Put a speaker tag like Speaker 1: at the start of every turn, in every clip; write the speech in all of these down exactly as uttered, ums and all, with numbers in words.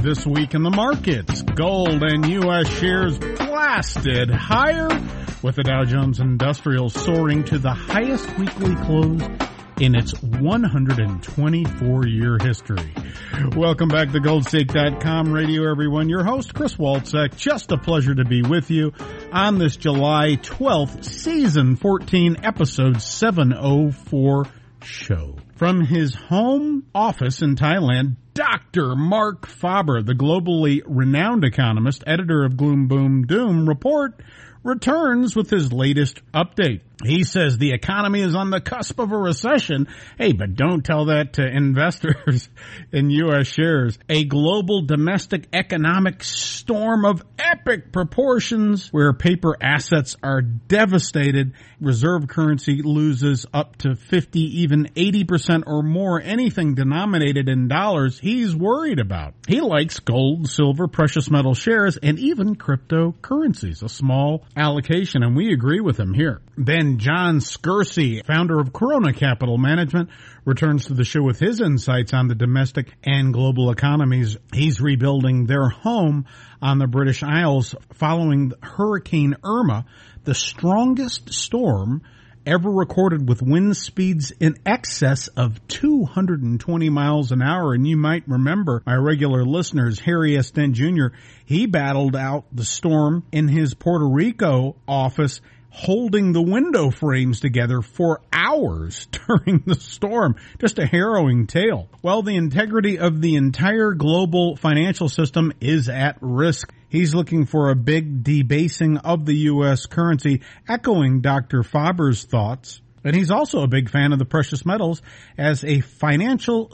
Speaker 1: This week in the markets, gold and U S shares blasted higher, with the Dow Jones Industrial soaring to the highest weekly close in its one hundred twenty-four year history. Welcome back to gold stake dot com radio, everyone. Your host, Chris Walczak. Just a pleasure to be with you on this July twelfth, season fourteen, episode seven oh four show. From his home office in Thailand, Doctor Mark Faber, the globally renowned economist, editor of Gloom Boom Doom Report, returns with his latest update. He says the economy is on the cusp of a recession. Hey, but don't tell that to investors in U S shares. A global domestic economic storm of epic proportions where paper assets are devastated. Reserve currency loses up to fifty, even eighty percent or more. Anything denominated in dollars, he's worried about. He likes gold, silver, precious metal shares, and even cryptocurrencies, a small allocation, and we agree with him here. Then John Scursey, founder of Corona Capital Management, returns to the show with his insights on the domestic and global economies. He's rebuilding their home on the British Isles following Hurricane Irma, the strongest storm ever recorded with wind speeds in excess of two hundred twenty miles an hour. And you might remember, my regular listeners, Harry S. Dent Junior, he battled out the storm in his Puerto Rico office, holding the window frames together for hours during the storm. Just a harrowing tale. Well, the integrity of the entire global financial system is at risk. He's looking for a big debasing of the U S currency, echoing Doctor Faber's thoughts. And he's also a big fan of the precious metals as a financial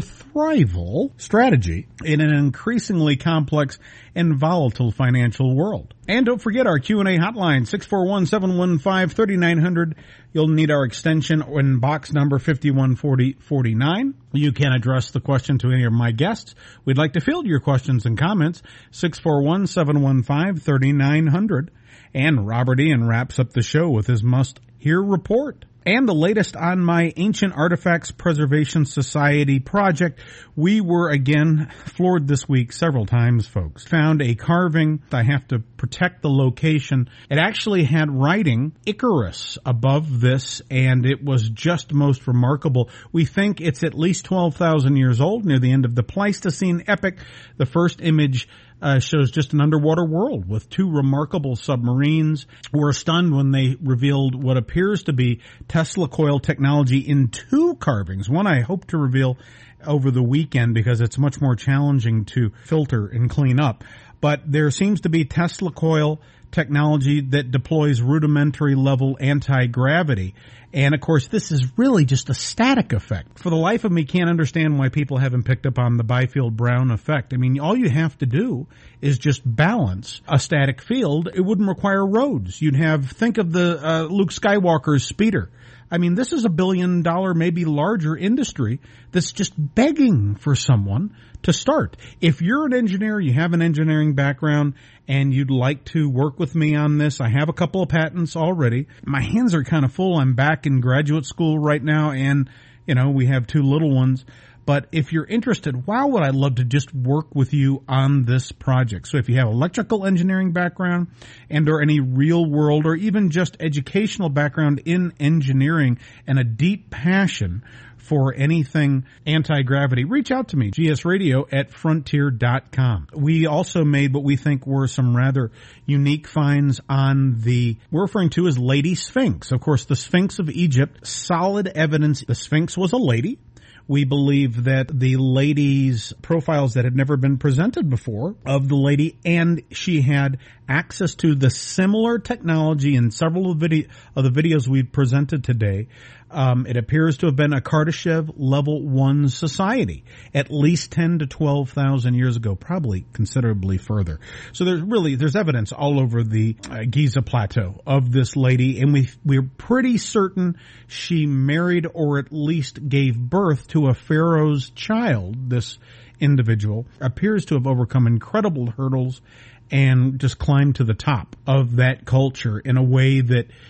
Speaker 1: survival strategy in an increasingly complex and volatile financial world. And don't forget our Q and A hotline, six four one, seven one five, three nine zero zero. You'll need our extension in box number fifty-one forty forty-nine. You can address the question to any of my guests. We'd like to field your questions and comments, six four one, seven one five, three nine zero zero. And Robert Ian wraps up the show with his must-hear report. And the latest on my Ancient Artifacts Preservation Society project. We were again floored this week several times, folks. Found a carving. I have to protect the location. It actually had writing Icarus above this, and it was just most remarkable. We think it's at least twelve thousand years old, near the end of the Pleistocene epoch. The first image Uh, shows just an underwater world with two remarkable submarines. We're stunned when they revealed what appears to be Tesla coil technology in two carvings. One I hope to reveal over the weekend because it's much more challenging to filter and clean up. But there seems to be Tesla coil technology that deploys rudimentary level anti-gravity. And of course, this is really just a static effect. For the life of me, can't understand why people haven't picked up on the Byfield-Brown effect. I mean, all you have to do is just balance a static field. It wouldn't require roads. You'd have, think of the uh, Luke Skywalker's speeder. I mean, this is a billion dollar, maybe larger industry that's just begging for someone to start. If you're an engineer, you have an engineering background, and you'd like to work with me on this, I have a couple of patents already. My hands are kind of full. I'm back in graduate school right now, and, you know, we have two little ones. But if you're interested, wow, would I love to just work with you on this project. So if you have electrical engineering background and or any real world or even just educational background in engineering and a deep passion for anything anti-gravity, reach out to me, g s radio at frontier dot com. We also made what we think were some rather unique finds on the, we're referring to as Lady Sphinx. Of course, the Sphinx of Egypt, solid evidence the Sphinx was a lady. We believe that the lady's profiles that had never been presented before of the lady, and she had access to the similar technology in several of, video, of the videos we've presented today. Um, it appears to have been a Kardashev level one society, at least ten to twelve thousand years ago, probably considerably further. So there's really, there's evidence all over the uh, Giza plateau of this lady, and we, we're pretty certain she married or at least gave birth to a pharaoh's child. This individual appears to have overcome incredible hurdles and just climbed to the top of that culture in a way that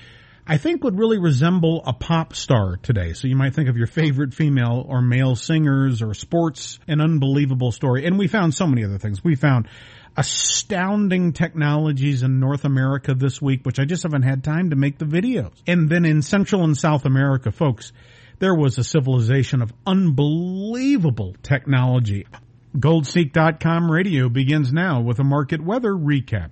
Speaker 1: I think would really resemble a pop star today. So you might think of your favorite female or male singers or sports, an unbelievable story. And we found so many other things. We found astounding technologies in North America this week, which I just haven't had time to make the videos. And then in Central and South America, folks, there was a civilization of unbelievable technology. Gold Seek dot com radio begins now with a market weather recap.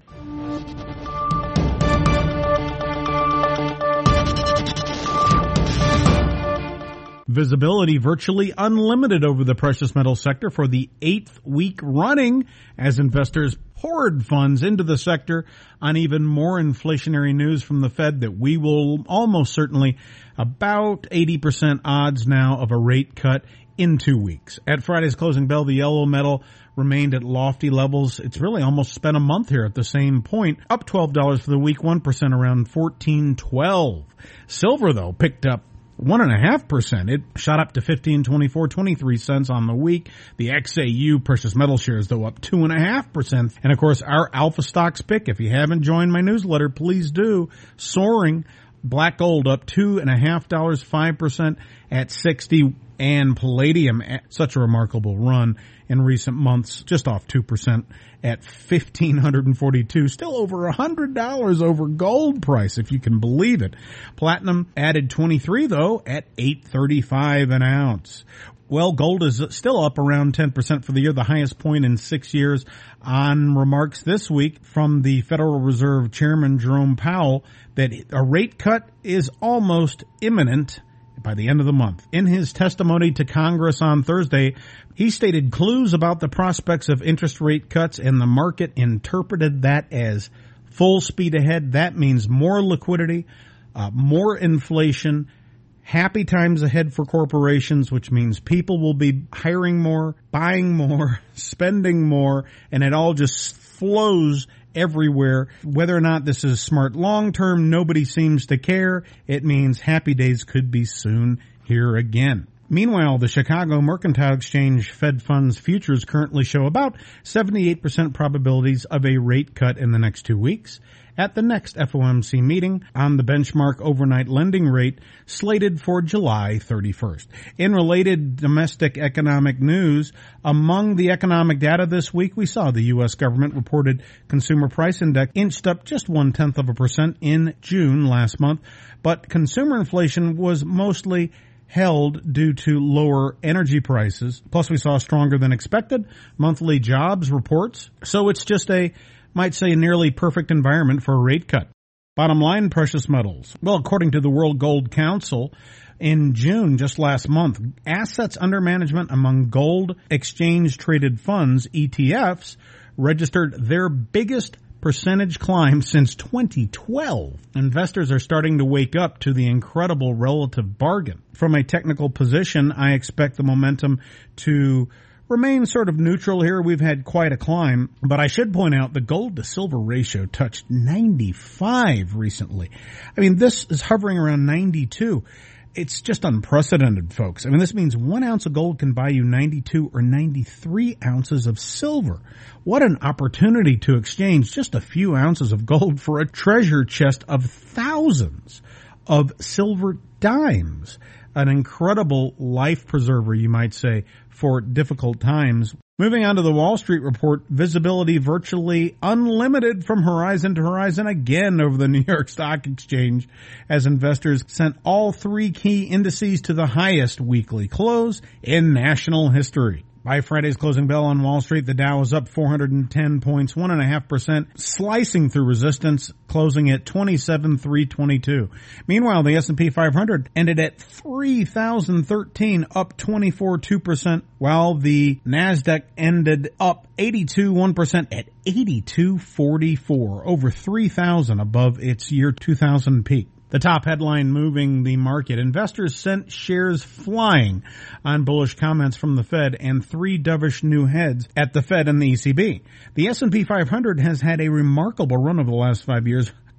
Speaker 1: Visibility virtually unlimited over the precious metal sector for the eighth week running as investors poured funds into the sector on even more inflationary news from the Fed that we will almost certainly about eighty percent odds now of a rate cut in two weeks. At Friday's closing bell, the yellow metal remained at lofty levels. It's really almost spent a month here at the same point, up twelve dollars for the week, one percent around fourteen twelve. Silver, though, picked up one and a half percent. It shot up to fifteen twenty-four twenty-three cents on the week. The X A U precious metal shares, though, up two and a half percent. And of course, our Alpha Stocks pick, if you haven't joined my newsletter, please do. Soaring. Black gold up two and a half dollars, five percent at sixty. And palladium, such a remarkable run in recent months, just off two percent at fifteen forty-two, still over one hundred dollars over gold price, if you can believe it. Platinum added twenty-three, though, at eight thirty-five an ounce. Well, gold is still up around ten percent for the year, the highest point in six years, on remarks this week from the Federal Reserve Chairman Jerome Powell that a rate cut is almost imminent by the end of the month. In his testimony to Congress on Thursday, he stated clues about the prospects of interest rate cuts, and the market interpreted that as full speed ahead. That means more liquidity, uh, more inflation, happy times ahead for corporations, which means people will be hiring more, buying more, spending more, and it all just flows everywhere. Whether or not this is smart long-term, nobody seems to care. It means happy days could be soon here again. Meanwhile, the Chicago Mercantile Exchange Fed Funds futures currently show about seventy-eight percent probabilities of a rate cut in the next two weeks. At the next F O M C meeting on the benchmark overnight lending rate slated for July thirty-first. In related domestic economic news, among the economic data this week, we saw the U S government reported consumer price index inched up just one-tenth of a percent in June last month, but consumer inflation was mostly held due to lower energy prices. Plus, we saw stronger than expected monthly jobs reports. So it's just a might say a nearly perfect environment for a rate cut. Bottom line, precious metals. Well, according to the World Gold Council, in June, just last month, assets under management among gold exchange-traded funds, E T Fs, registered their biggest percentage climb since twenty twelve. Investors are starting to wake up to the incredible relative bargain. From a technical position, I expect the momentum to remain sort of neutral here. We've had quite a climb, but I should point out the gold to silver ratio touched ninety-five recently. I mean, this is hovering around ninety-two. It's just unprecedented, folks. I mean, this means one ounce of gold can buy you ninety-two or ninety-three ounces of silver. What an opportunity to exchange just a few ounces of gold for a treasure chest of thousands of silver dimes. An incredible life preserver, you might say, for difficult times. Moving on to the Wall Street report, visibility virtually unlimited from horizon to horizon again over the New York Stock Exchange as investors sent all three key indices to the highest weekly close in national history. By Friday's closing bell on Wall Street, the Dow was up four hundred ten points, one point five percent, slicing through resistance, closing at twenty-seven three twenty-two. Meanwhile, the S and P five hundred ended at three thousand thirteen, up twenty-four two percent, while the NASDAQ ended up eighty-two one percent at eighty-two forty-four, over three thousand above its year two thousand peak. The top headline moving the market. Investors sent shares flying on bullish comments from the Fed and three dovish new heads at the Fed and the E C B. The S and P five hundred has had a remarkable run over the last five years,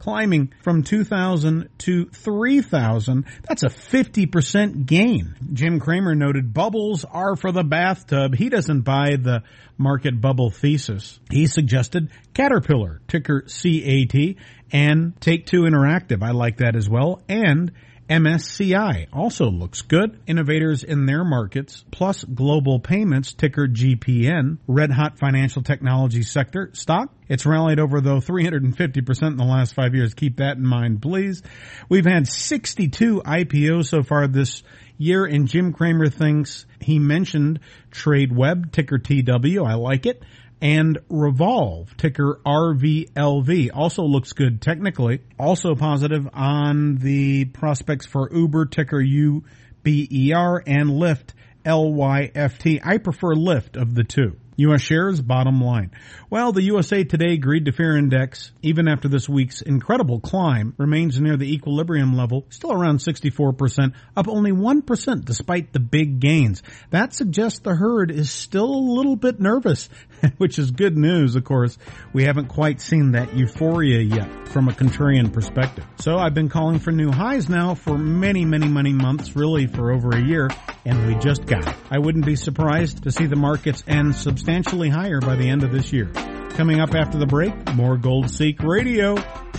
Speaker 1: climbing from two thousand to three thousand. That's a fifty percent gain. Jim Cramer noted bubbles are for the bathtub. He doesn't buy the market bubble thesis. He suggested Caterpillar, ticker C A T, and Take-Two Interactive. I like that as well. And M S C I also looks good. Innovators in their markets, plus Global Payments, ticker G P N, red hot financial technology sector stock. It's rallied over, though, three hundred fifty percent in the last five years. Keep that in mind, please. We've had sixty-two I P Os so far this year, and Jim Cramer thinks he mentioned TradeWeb, ticker T W. I like it. And Revolve, ticker R V L V, also looks good technically. Also positive on the prospects for Uber, ticker U B E R, and Lyft, L Y F T. I prefer Lyft of the two. U S shares, bottom line. Well, the U S A Today Greed to Fear Index, even after this week's incredible climb, remains near the equilibrium level, still around sixty-four percent, up only one percent despite the big gains. That suggests the herd is still a little bit nervous, which is good news, of course. We haven't quite seen that euphoria yet from a contrarian perspective. So I've been calling for new highs now for many, many, many months, really for over a year, and we just got it. I wouldn't be surprised to see the markets end substantially higher by the end of this year. Coming up after the break, more Gold Seek Radio.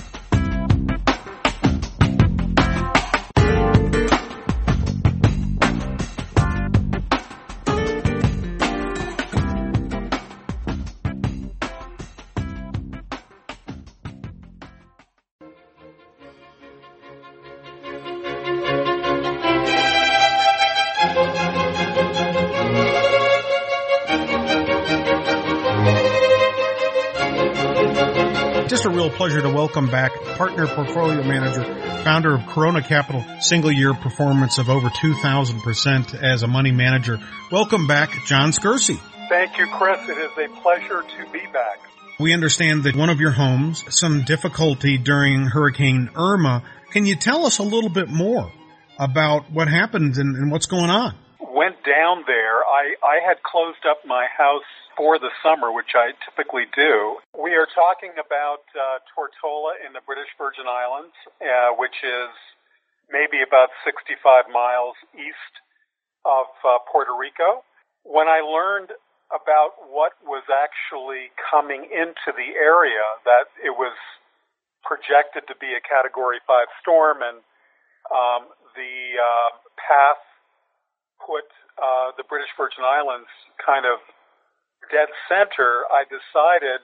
Speaker 1: Pleasure to welcome back partner portfolio manager, founder of Corona Capital, single year performance of over two thousand percent as a money manager. Welcome back, John Scursey.
Speaker 2: Thank you, Chris. It is a pleasure to be back.
Speaker 1: We understand that one of your homes, some difficulty during Hurricane Irma. Can you tell us a little bit more about what happened and, and what's going on?
Speaker 2: Went down there. I, I had closed up my house for the summer, which I typically do. We are talking about uh, Tortola in the British Virgin Islands, uh, which is maybe about sixty-five miles east of uh, Puerto Rico. When I learned about what was actually coming into the area, that it was projected to be a Category five storm, and um, the uh, path put uh, the British Virgin Islands kind of dead center, I decided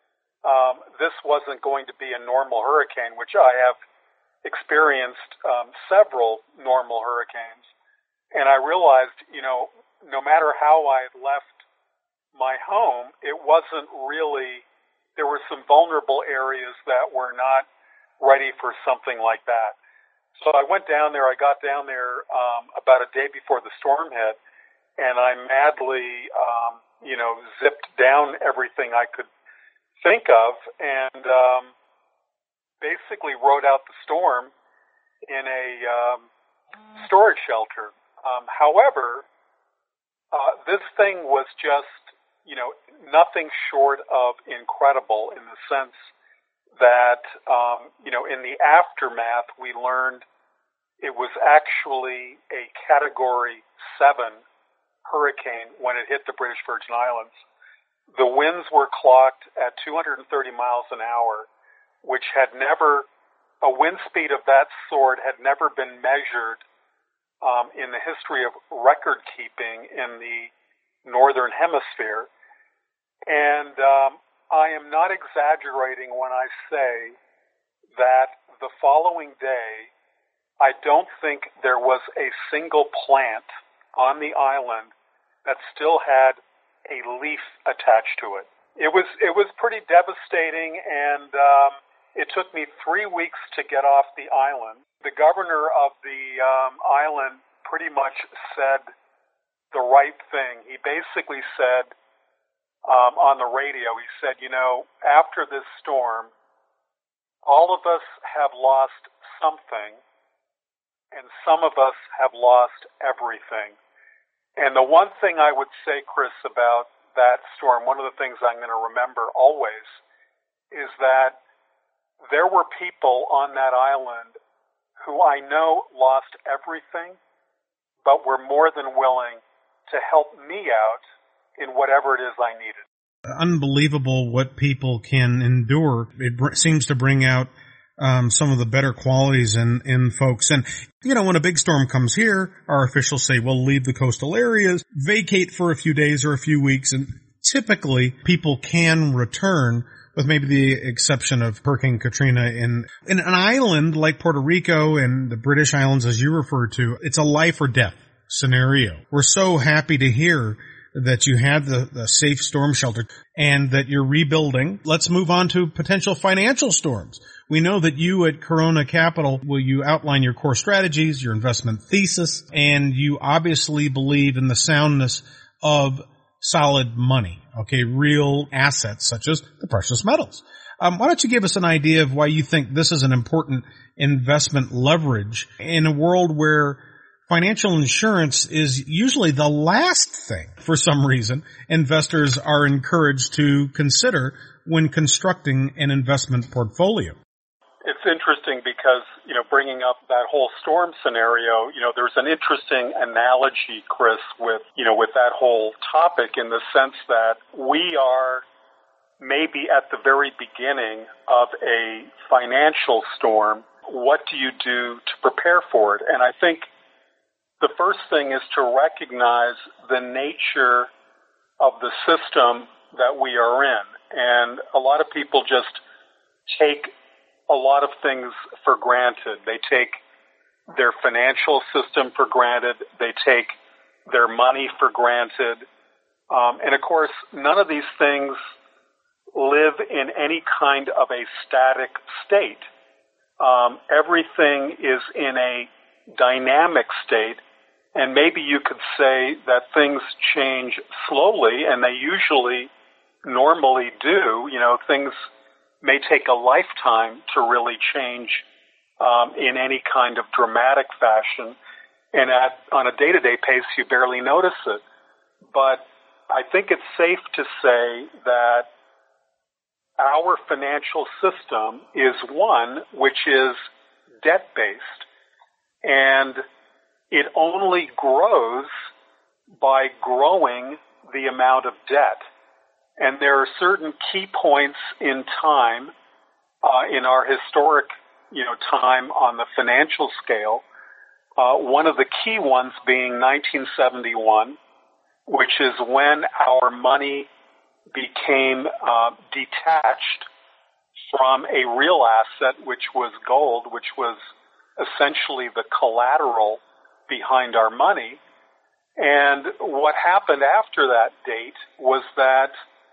Speaker 2: um, this wasn't going to be a normal hurricane, which I have experienced um, several normal hurricanes. And I realized, you know, no matter how I had left my home, it wasn't really, there were some vulnerable areas that were not ready for something like that. So I went down there, I got down there um, about a day before the storm hit, and I madly, um, you know, zipped down everything I could think of and um, basically rode out the storm in a um, storage shelter. Um, however, uh, this thing was just, you know, nothing short of incredible in the sense that, um, you know, in the aftermath, we learned it was actually a Category seven hurricane when it hit the British Virgin Islands. The winds were clocked at two hundred thirty miles an hour, which had never, a wind speed of that sort had never been measured um, in the history of record keeping in the Northern Hemisphere. And um, I am not exaggerating when I say that the following day, I don't think there was a single plant on the island that still had a leaf attached to it. It was it was pretty devastating, and um, it took me three weeks to get off the island. The governor of the um, island pretty much said the right thing. He basically said um, on the radio, he said, you know, after this storm, all of us have lost something, and some of us have lost everything. And the one thing I would say, Chris, about that storm, one of the things I'm going to remember always, is that there were people on that island who I know lost everything, but were more than willing to help me out in whatever it is I needed.
Speaker 1: Unbelievable what people can endure. It br- seems to bring out um, some of the better qualities in, in folks. And, you know, when a big storm comes here, our officials say, well, leave the coastal areas, vacate for a few days or a few weeks. And typically people can return, with maybe the exception of Hurricane Katrina. In, in an island like Puerto Rico and the British Islands, as you refer to, it's a life or death scenario. We're so happy to hear that you had the, the safe storm shelter and that you're rebuilding. Let's move on to potential financial storms. We know that you at Corona Capital, will you outline your core strategies, your investment thesis, and you obviously believe in the soundness of solid money, okay, real assets such as the precious metals. Um, why don't you give us an idea of why you think this is an important investment leverage in a world where financial insurance is usually the last thing, for some reason, investors are encouraged to consider when constructing an investment portfolio?
Speaker 2: It's interesting because, you know, bringing up that whole storm scenario, you know, there's an interesting analogy, Chris, with, you know, with that whole topic in the sense that we are maybe at the very beginning of a financial storm. What do you do to prepare for it? And I think the first thing is to recognize the nature of the system that we are in. And a lot of people just take a lot of things for granted. They take their financial system for granted. They take their money for granted. Um, and of course, none of these things live in any kind of a static state. Um, everything is in a dynamic state. And maybe you could say that things change slowly, and they usually normally do. You know, things may take a lifetime to really change um, in any kind of dramatic fashion. And at, on a day-to-day pace, you barely notice it. But I think it's safe to say that our financial system is one which is debt-based. And it only grows by growing the amount of debt. And there are certain key points in time, uh, in our historic, you know, time on the financial scale. Uh, one of the key ones being nineteen seventy-one, which is when our money became uh, detached from a real asset, which was gold, which was essentially the collateral behind our money. And what happened after that date was that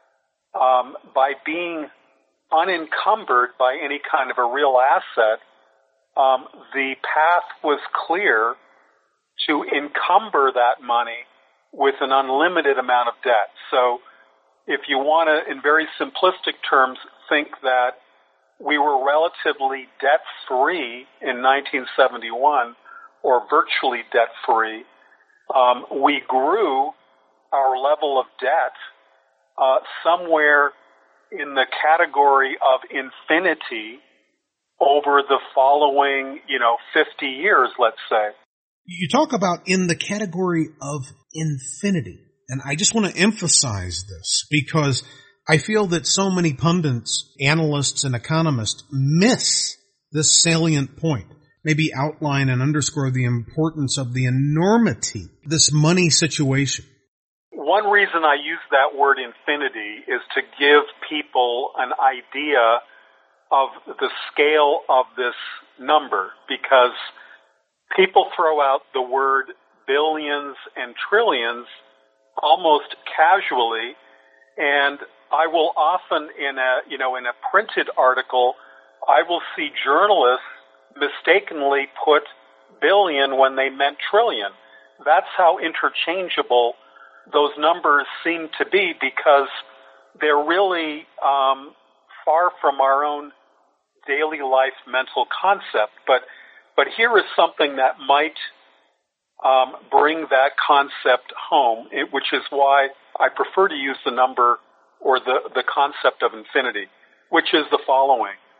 Speaker 2: um, by being unencumbered by any kind of a real asset, um, the path was clear to encumber that money with an unlimited amount of debt. So if you want to, in very simplistic terms, think that we were relatively debt-free in nineteen seventy-one, or virtually debt-free, um, we grew our level of debt uh, somewhere in the category of infinity over the following, you know, fifty years, let's say.
Speaker 1: You talk about in the category of infinity, and I just want to emphasize this because I feel that so many pundits, analysts, and economists miss this salient point. Maybe outline and underscore the importance of the enormity, this money situation.
Speaker 2: One reason I use that word infinity is to give people an idea of the scale of this number, because people throw out the word billions and trillions almost casually, and I will often in a, you know, in a printed article, I will see journalists mistakenly put billion when they meant trillion. That's how interchangeable those numbers seem to be, because they're really um, far from our own daily life mental concept. But but here is something that might um, bring that concept home, it, which is why I prefer to use the number or the, the concept of infinity, which is the following.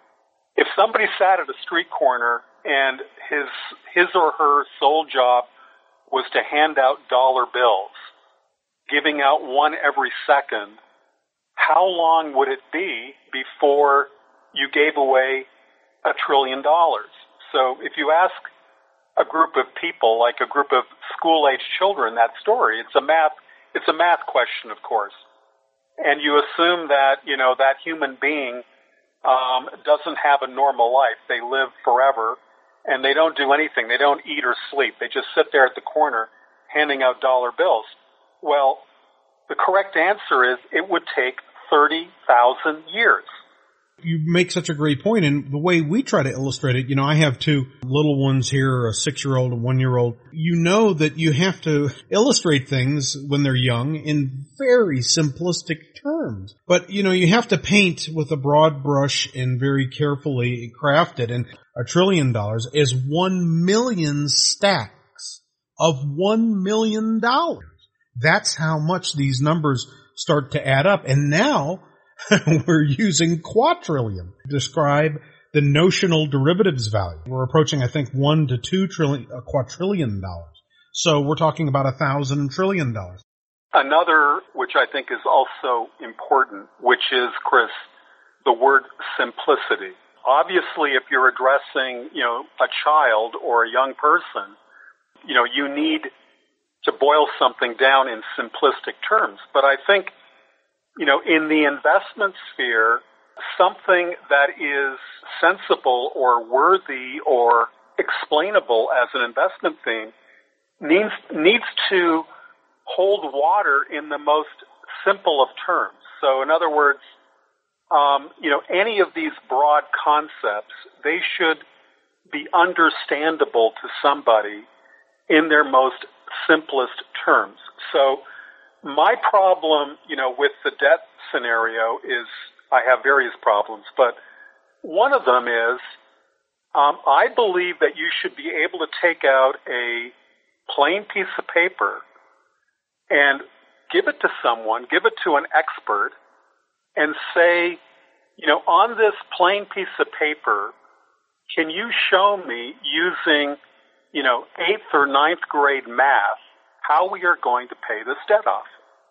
Speaker 2: If somebody sat at a street corner and his his or her sole job was to hand out dollar bills, giving out one every second, how long would it be before you gave away a trillion dollars? So if you ask a group of people, like a group of school-age children, that story, it's a math, it's a math question, of course. And you assume that, you know, that human being um, doesn't have a normal life. They live forever, and they don't do anything. They don't eat or sleep. They just sit there at the corner handing out dollar bills. Well, the correct answer is it would take thirty thousand years.
Speaker 3: You make such a great point, and the way we try to illustrate it, you know, I have two little ones here, a six-year-old and one-year-old. You know that you have to illustrate things when they're young in very simplistic terms. But, you know, you have to paint with a broad brush and very carefully craft it. And a trillion dollars is one million stacks of one million dollars. That's how much these numbers start to add up. And now we're using quadrillion to describe the notional derivatives value. We're approaching, I think, one to two trillion, a quadrillion dollars. So we're talking about a thousand trillion dollars.
Speaker 2: Another, which I think is also important, which is, Chris, the word simplicity. Obviously, if you're addressing, you know, a child or a young person, you know, you need to boil something down in simplistic terms. But I think, you know, in the investment sphere, something that is sensible or worthy or explainable as an investment theme needs needs to hold water in the most simple of terms. So in other words, um, you know, any of these broad concepts, they should be understandable to somebody in their most simplest terms. So my problem, you know, with the debt scenario is I have various problems, but one of them is um, I believe that you should be able to take out a plain piece of paper and give it to someone, give it to an expert, and say, you know, on this plain piece of paper, can you show me using, you know, eighth or ninth grade math how we are going to pay this debt off?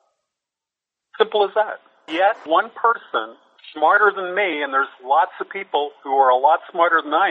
Speaker 2: Simple as that. Yet one person smarter than me, and there's lots of people who are a lot smarter than I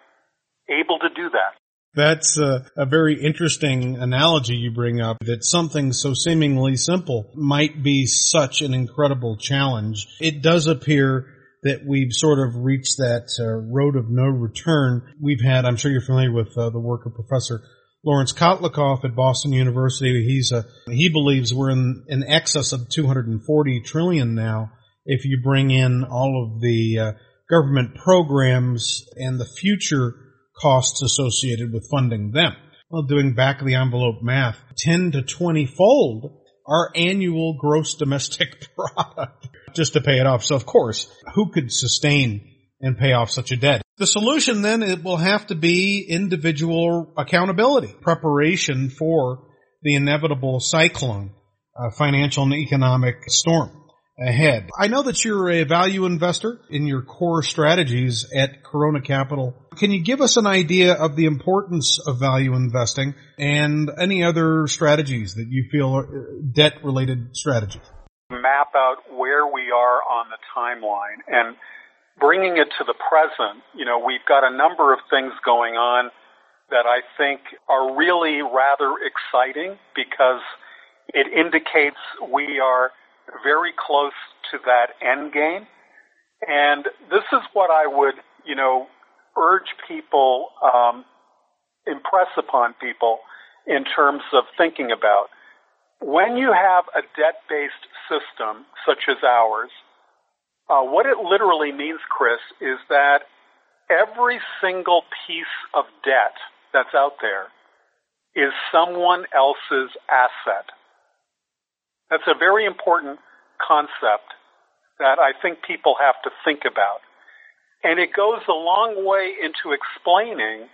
Speaker 2: am, able to do that.
Speaker 3: That's a, a very interesting analogy you bring up, that something so seemingly simple might be such an incredible challenge. It does appear that we've sort of reached that uh, road of no return. We've had, I'm sure you're familiar with uh, the work of Professor Lawrence Kotlikoff at Boston University. He's a, he believes we're in, in excess of two hundred forty trillion now if you bring in all of the uh, government programs and the future costs associated with funding them. Well, doing back of the envelope math, ten to twenty fold our annual gross domestic product just to pay it off. So of course, who could sustain and pay off such a debt? The solution then, it will have to be individual accountability, preparation for the inevitable cyclone, uh, financial and economic storm ahead. I know that you're a value investor in your core strategies at Corona Capital. Can you give us an idea of the importance of value investing and any other strategies that you feel are debt-related strategies?
Speaker 2: Map out where we are on the timeline and bringing it to the present. You know, we've got a number of things going on that I think are really rather exciting because it indicates we are very close to that end game. And this is what I would, you know, urge people, um, impress upon people in terms of thinking about. When you have a debt-based system such as ours, uh, what it literally means, Chris, is that every single piece of debt that's out there is someone else's asset. That's a very important concept that I think people have to think about. And it goes a long way into explaining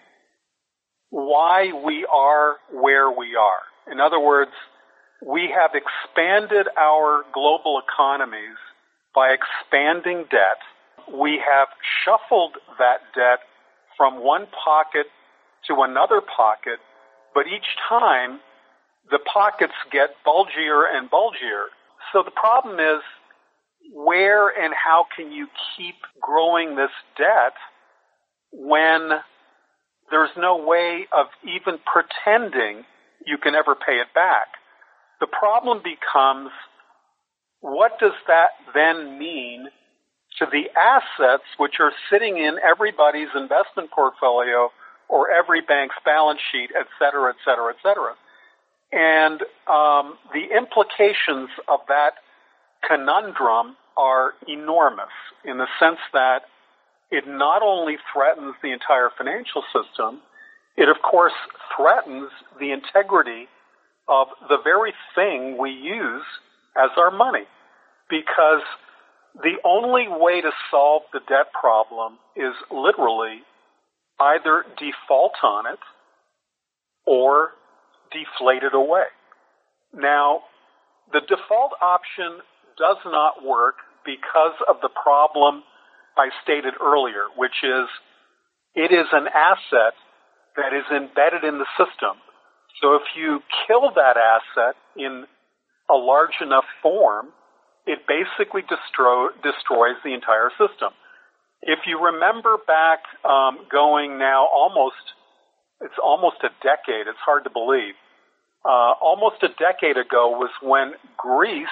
Speaker 2: why we are where we are. In other words, we have expanded our global economies by expanding debt, we have shuffled that debt from one pocket to another pocket, but each time the pockets get bulgier and bulgier. So the problem is, where and how can you keep growing this debt when there's no way of even pretending you can ever pay it back? The problem becomes, what does that then mean to the assets which are sitting in everybody's investment portfolio or every bank's balance sheet, et cetera, et cetera, et cetera? And um, the implications of that conundrum are enormous in the sense that it not only threatens the entire financial system, it of course threatens the integrity of the very thing we use as our money. Because the only way to solve the debt problem is literally either default on it or deflate it away. Now, the default option does not work because of the problem I stated earlier, which is it is an asset that is embedded in the system. So if you kill that asset in a large enough form, it basically destroy, destroys the entire system. If you remember back um, going now almost, it's almost a decade, it's hard to believe, uh, almost a decade ago was when Greece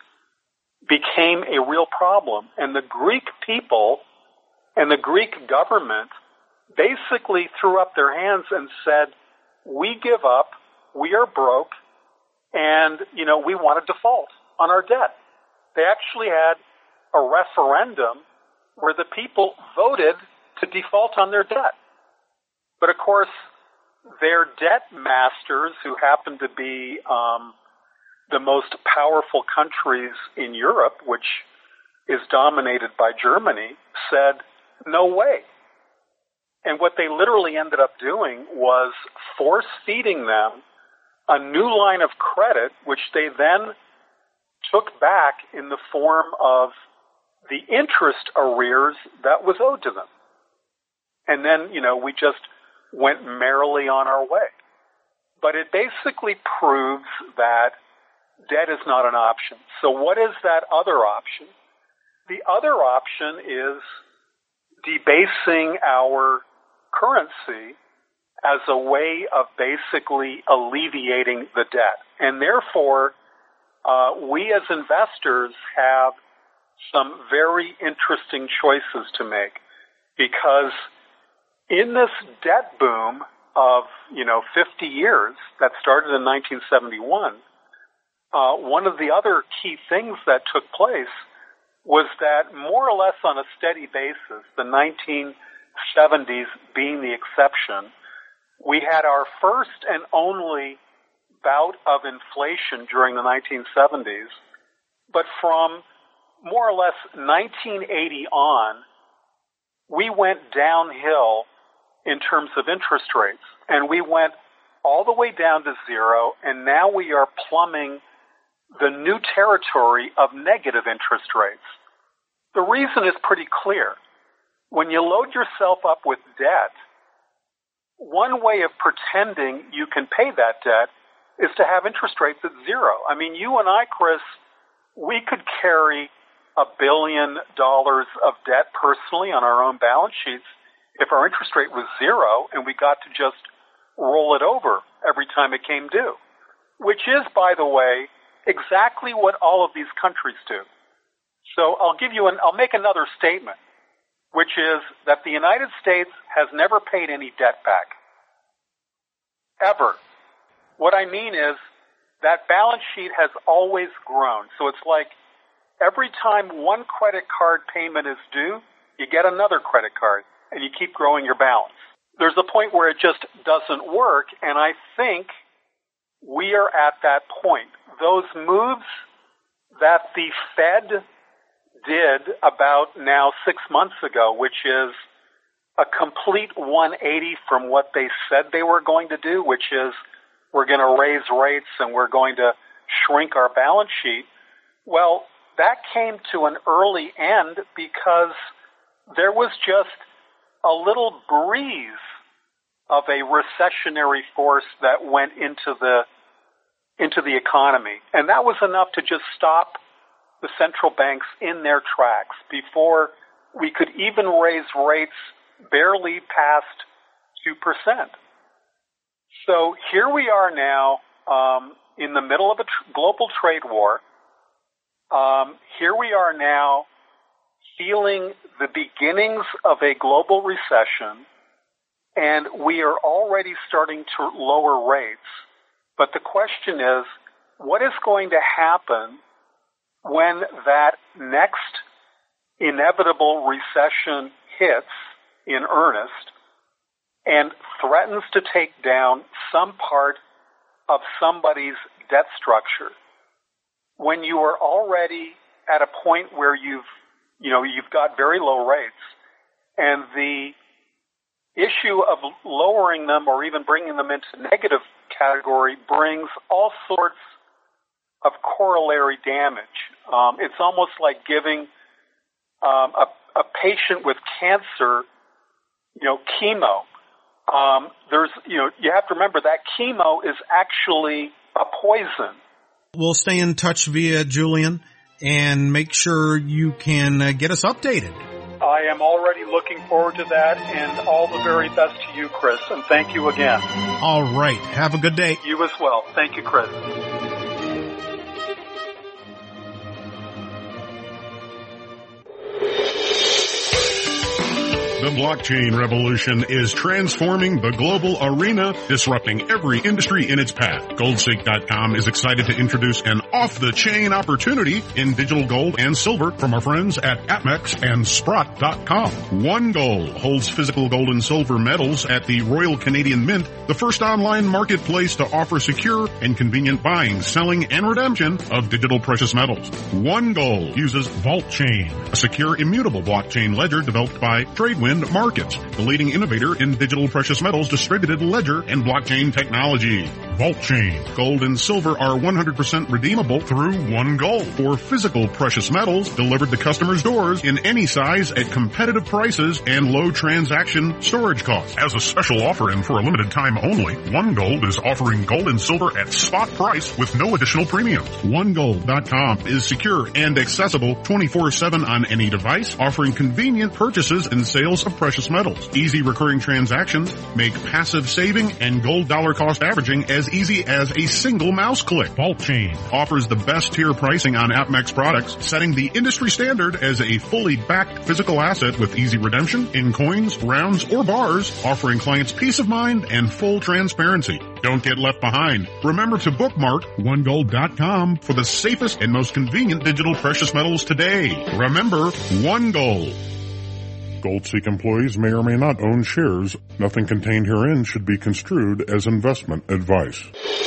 Speaker 2: became a real problem. And the Greek people and the Greek government basically threw up their hands and said, we give up, we are broke, and, you know, we want to default on our debt. They actually had a referendum where the people voted to default on their debt. But of course, their debt masters, who happen to be um, the most powerful countries in Europe, which is dominated by Germany, said, no way. And what they literally ended up doing was force-feeding them a new line of credit, which they then took back in the form of the interest arrears that was owed to them. And then, you know, we just went merrily on our way. But it basically proves that debt is not an option. So what is that other option? The other option is debasing our currency as a way of basically alleviating the debt. And therefore, uh, we as investors have some very interesting choices to make, because in this debt boom of, you know, fifty years that started in nineteen seventy-one, uh, one of the other key things that took place was that more or less on a steady basis, the nineteen seventies being the exception, we had our first and only bout of inflation during the nineteen seventies, but from more or less nineteen eighty on, we went downhill in terms of interest rates, and we went all the way down to zero, and now we are plumbing the new territory of negative interest rates. The reason is pretty clear. When you load yourself up with debt, one way of pretending you can pay that debt is to have interest rates at zero. I mean, you and I, Chris, we could carry a billion dollars of debt personally on our own balance sheets if our interest rate was zero and we got to just roll it over every time it came due, which is, by the way, exactly what all of these countries do. So I'll give you an, I'll make another statement, which is that the United States has never paid any debt back. Ever. What I mean is that balance sheet has always grown. So it's like every time one credit card payment is due, you get another credit card and you keep growing your balance. There's a point where it just doesn't work, and I think we are at that point. Those moves that the Fed did about now six months ago, which is a complete one eighty from what they said they were going to do, which is we're going to raise rates and we're going to shrink our balance sheet. Well, that came to an early end because there was just a little breeze of a recessionary force that went into the into the economy. And that was enough to just stop the central banks in their tracks before we could even raise rates barely past two percent. So here we are now um, in the middle of a tr- global trade war. Um, here we are now feeling the beginnings of a global recession, and we are already starting to lower rates. But the question is, what is going to happen when that next inevitable recession hits in earnest and threatens to take down some part of somebody's debt structure? When you are already at a point where you've, you know, you've got very low rates, and the issue of lowering them or even bringing them into negative category brings all sorts of corollary damage. Um, it's almost like giving um, a, a patient with cancer, you know, chemo. Um, there's, you know, you have to remember that chemo is actually a poison.
Speaker 3: We'll stay in touch via Julian and make sure you can uh, get us updated.
Speaker 2: I am already looking forward to that, and all the very best to you, Chris, and thank you again.
Speaker 3: All right. Have a good day.
Speaker 2: You as well. Thank you, Chris.
Speaker 4: The blockchain revolution is transforming the global arena, disrupting every industry in its path. Goldseek dot com is excited to introduce an off-the-chain opportunity in digital gold and silver from our friends at Apmex and Sprott dot com. One Gold holds physical gold and silver metals at the Royal Canadian Mint, the first online marketplace to offer secure and convenient buying, selling, and redemption of digital precious metals. One Gold uses VaultChain, a secure, immutable blockchain ledger developed by Tradewin Markets, the leading innovator in digital precious metals, distributed ledger, and blockchain technology. VaultChain. Gold and silver are one hundred percent redeemable through One Gold for physical precious metals delivered to customers' doors in any size at competitive prices and low transaction storage costs. As a special offer and for a limited time only, One Gold is offering gold and silver at spot price with no additional premiums. One Gold dot com is secure and accessible twenty-four seven on any device, offering convenient purchases and sales of precious metals. Easy recurring transactions make passive saving and gold dollar cost averaging as easy as a single mouse click. VaultChain offers the best tier pricing on Apmex products, setting the industry standard as a fully backed physical asset with easy redemption in coins, rounds, or bars, offering clients peace of mind and full transparency. Don't get left behind. Remember to bookmark One Gold dot com for the safest and most convenient digital precious metals today. Remember, One Gold.
Speaker 5: Goldseek employees may or may not own shares. Nothing contained herein should be construed as investment advice.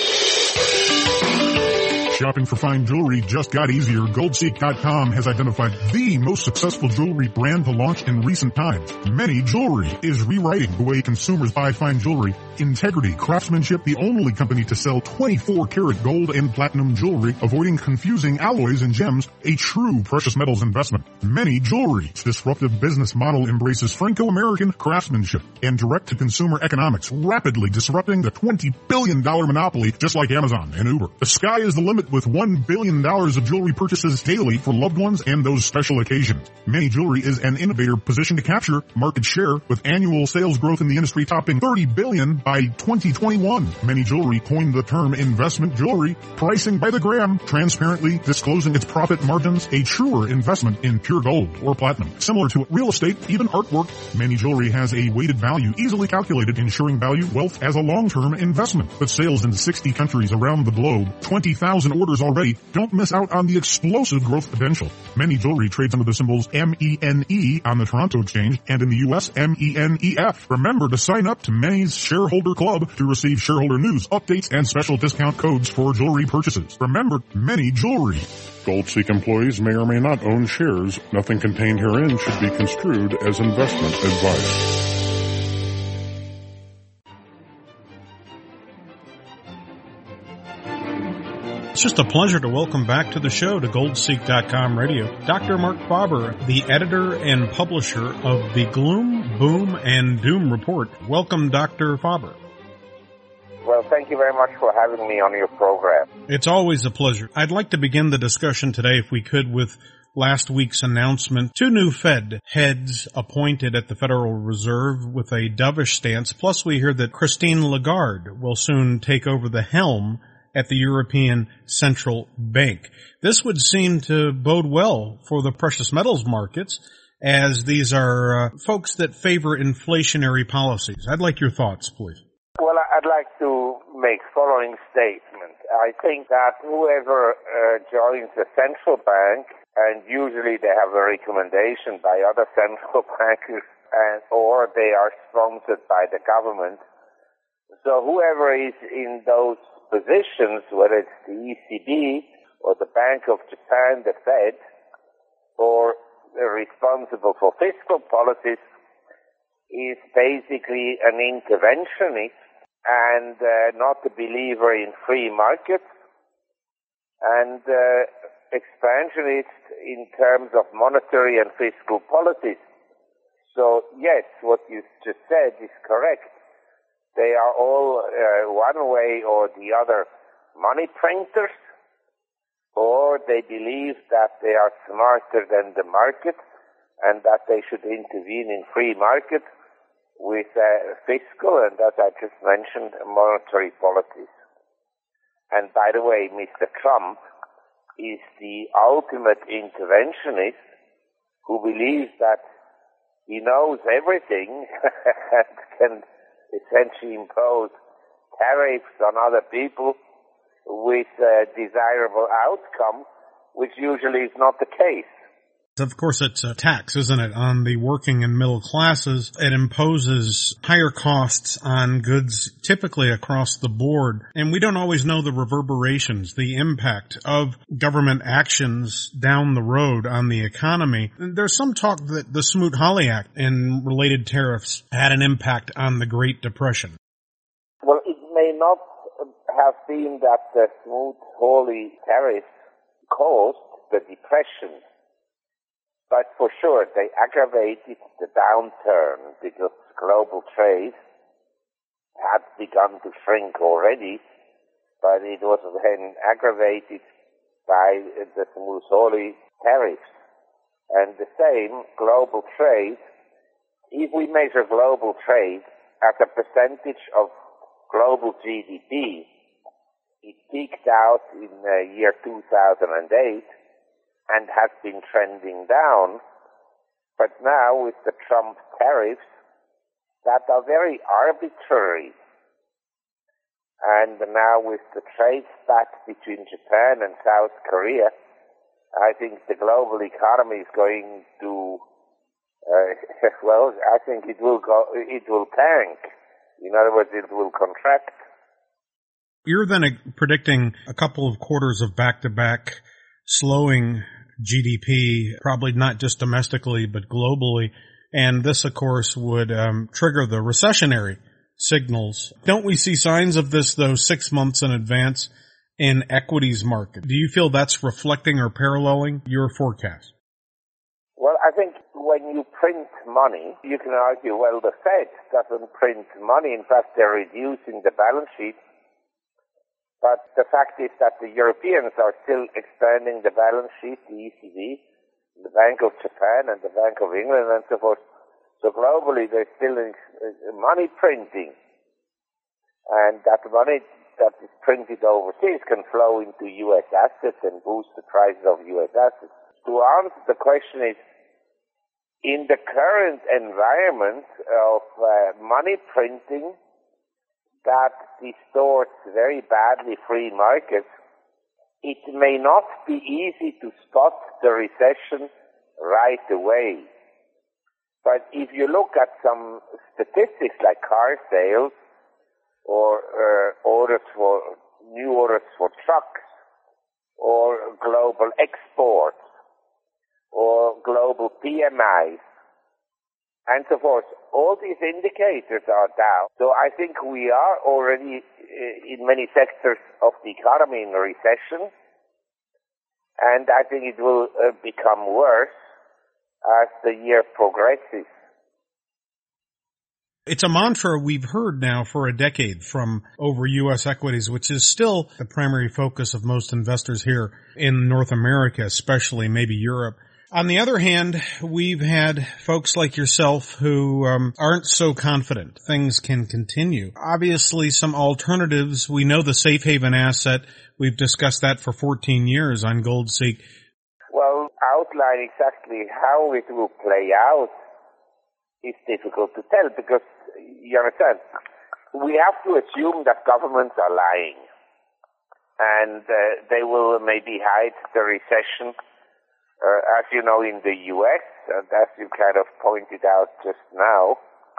Speaker 4: Shopping for fine jewelry just got easier. Goldseek dot com has identified the most successful jewelry brand to launch in recent times. Many Jewelry is rewriting the way consumers buy fine jewelry. Integrity Craftsmanship, the only company to sell twenty-four karat gold and platinum jewelry, avoiding confusing alloys and gems, a true precious metals investment. Many Jewelry's disruptive business model embraces Franco-American craftsmanship and direct-to-consumer economics, rapidly disrupting the twenty billion dollars monopoly just like Amazon and Uber. The sky is the limit with one billion dollars of jewelry purchases daily for loved ones and those special occasions. Many Jewelry is an innovator positioned to capture market share with annual sales growth in the industry topping thirty billion dollars by twenty twenty-one. Many Jewelry coined the term investment jewelry, pricing by the gram, transparently disclosing its profit margins, a truer investment in pure gold or platinum. Similar to real estate, even artwork, Many Jewelry has a weighted value easily calculated, ensuring value wealth as a long-term investment. With sales in sixty countries around the globe, twenty thousand orders already, don't miss out on the explosive growth potential. Many Jewelry trades under the symbols M E N E on the Toronto Exchange and in the U S M E N E F. Remember to sign up to Many's Shareholder Club to receive shareholder news, updates, and special discount codes for jewelry purchases. Remember, Many Jewelry.
Speaker 5: Goldseek employees may or may not own shares. Nothing contained herein should be construed as investment advice.
Speaker 3: It's just a pleasure to welcome back to the show, to gold seek dot com radio, Doctor Mark Faber, the editor and publisher of the Gloom, Boom, and Doom Report. Welcome, Doctor Faber.
Speaker 6: Well, thank you very much for having me on your program.
Speaker 3: It's always a pleasure. I'd like to begin the discussion today, if we could, with last week's announcement. Two new Fed heads appointed at the Federal Reserve with a dovish stance. Plus, we hear that Christine Lagarde will soon take over the helm at the European Central Bank. This would seem to bode well for the precious metals markets, as these are uh, folks that favor inflationary policies. I'd like your thoughts, please.
Speaker 6: Well, I'd like to make following statement. I think that whoever uh, joins the central bank, and usually they have a recommendation by other central bankers, and or they are sponsored by the government. So whoever is in those positions, whether it's the E C B or the Bank of Japan, the Fed, or responsible for fiscal policies, is basically an interventionist and uh, not a believer in free markets, and uh, expansionist in terms of monetary and fiscal policies. So yes, what you just said is correct. They are all uh, one way or the other money printers, or they believe that they are smarter than the market and that they should intervene in free markets with uh, fiscal and, as I just mentioned, monetary policies. And by the way, Mister Trump is the ultimate interventionist who believes that he knows everything and can essentially impose tariffs on other people with a desirable outcome, which usually is not the case.
Speaker 3: Of course, it's a tax, isn't it, on the working and middle classes. It imposes higher costs on goods typically across the board. And we don't always know the reverberations, the impact of government actions down the road on the economy. There's some talk that the Smoot-Hawley Act and related tariffs had an impact on the Great Depression.
Speaker 6: Well, it may not have been that the Smoot-Hawley tariffs caused the depression, but for sure they aggravated the downturn because global trade had begun to shrink already, but it was then aggravated by the Smoot-Hawley tariffs. And the same, global trade, if we measure global trade as a percentage of global G D P, it peaked out in the year two thousand eight and has been trending down. But now with the Trump tariffs that are very arbitrary, and now with the trade spat between Japan and South Korea, I think the global economy is going to, uh, well, I think it will go, it will tank. In other words, it will contract.
Speaker 3: You're then predicting a couple of quarters of back-to-back slowing G D P, probably not just domestically, but globally. And this, of course, would um, trigger the recessionary signals. Don't we see signs of this, though, six months in advance in equities market? Do you feel that's reflecting or paralleling your forecast?
Speaker 6: Well, I think when you print money, you can argue, well, the Fed doesn't print money. In fact, they're reducing the balance sheet. But the fact is that the Europeans are still expanding the balance sheet, the E C B, the Bank of Japan and the Bank of England and so forth. So globally, there's still money printing. And that money that is printed overseas can flow into U S assets and boost the prices of U S assets. To answer the question is, in the current environment of uh, money printing, that distorts very badly free markets, it may not be easy to spot the recession right away. But if you look at some statistics like car sales or uh, orders for new orders for trucks or global exports or global P M Is, and so forth. All these indicators are down. So I think we are already in many sectors of the economy in a recession, and I think it will uh, become worse as the year progresses.
Speaker 3: It's a mantra we've heard now for a decade from over U S equities, which is still the primary focus of most investors here in North America, especially maybe Europe. On the other hand, we've had folks like yourself who um, aren't so confident things can continue. Obviously, some alternatives. We know the safe haven asset. We've discussed that for fourteen years on GoldSeek.
Speaker 6: Well, outline exactly how it will play out is difficult to tell because, you understand, we have to assume that governments are lying and uh, they will maybe hide the recession. Uh, as you know, in the U S, and as you kind of pointed out just now,